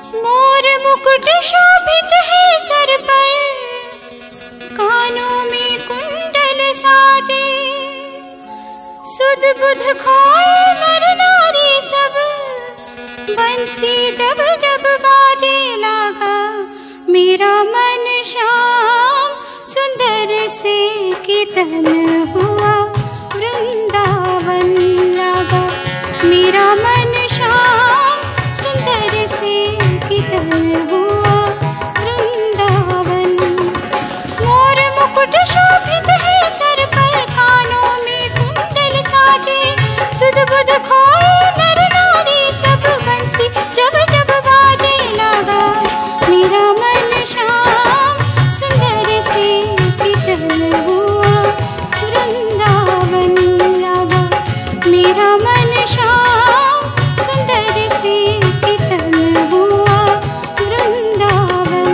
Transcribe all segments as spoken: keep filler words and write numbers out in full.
मोर मुकुट शोभित है सर पर, कानों में कुंडल साजे। सुध बुध खोए नर नारी सब, बंसी जब जब बाजे लागा। मेरा मन श्याम सुंदर से कीर्तन हुआ, वृंदावन लागा। मेरा मन श्याम सुंदर से कीर्तन हुआ, वृंदावन। मोर मुकुट शोभित है सर पर, कानों में कुंडल साजे। सुध बुध खोए नर नारी सब, बंसी जब जब बाजे लागा। मेरा मन श्याम सुंदर से कीर्तन हुआ, वृंदावन लागा। मेरा मन श्याम सुंदर से कीर्तन हुआ, वृंदावन।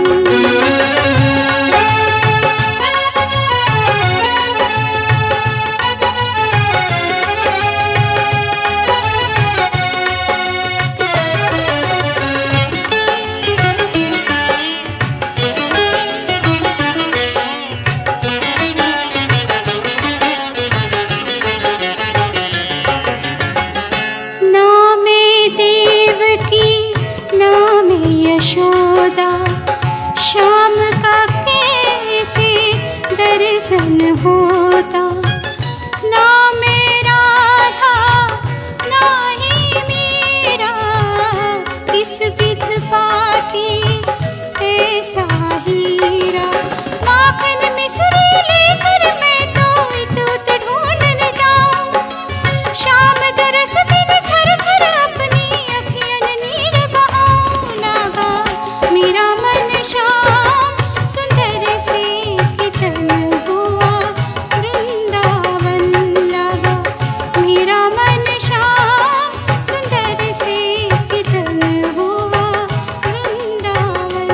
यशोदा श्याम का कैसे दर्शन होता। ना मेरा था ना ही मेरा, किस विध पाती ऐसा हीरा। माखन मिश्री लेकर मैं तो इत उत ढूंढने जाऊं, श्याम दरस बिन झर झर अपनी अखियन नीर बहाऊं लागा। मेरा मन श्याम सुंदर से कीर्तन हुआ, वृंदावन लागा। मेरा मन श्याम सुंदर से कीर्तन हुआ, वृंदावन।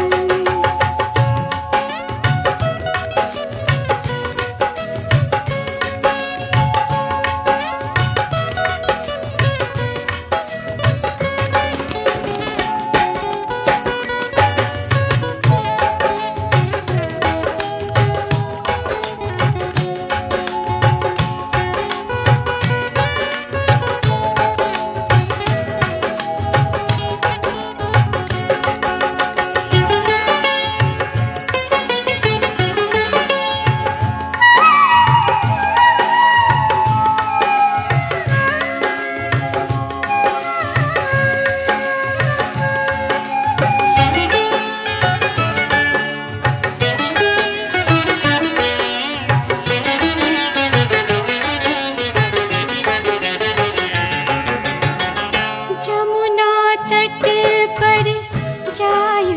जमुना तट पर जाय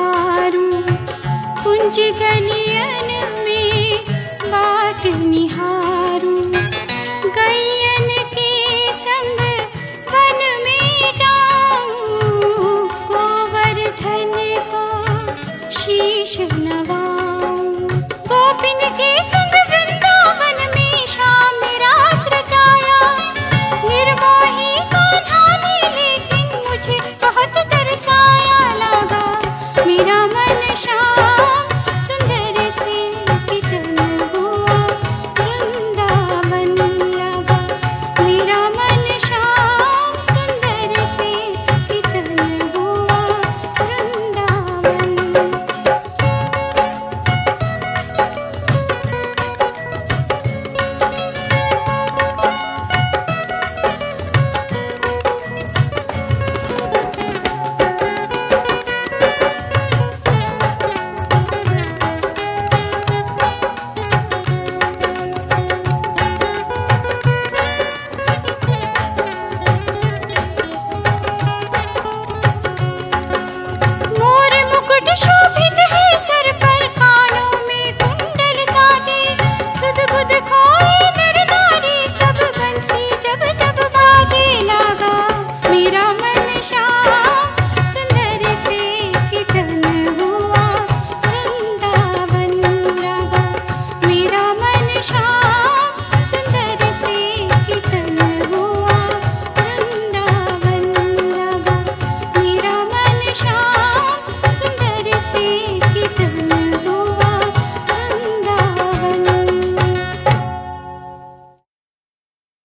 पुकारूं, कुंज गलियन में बाट निहारूं।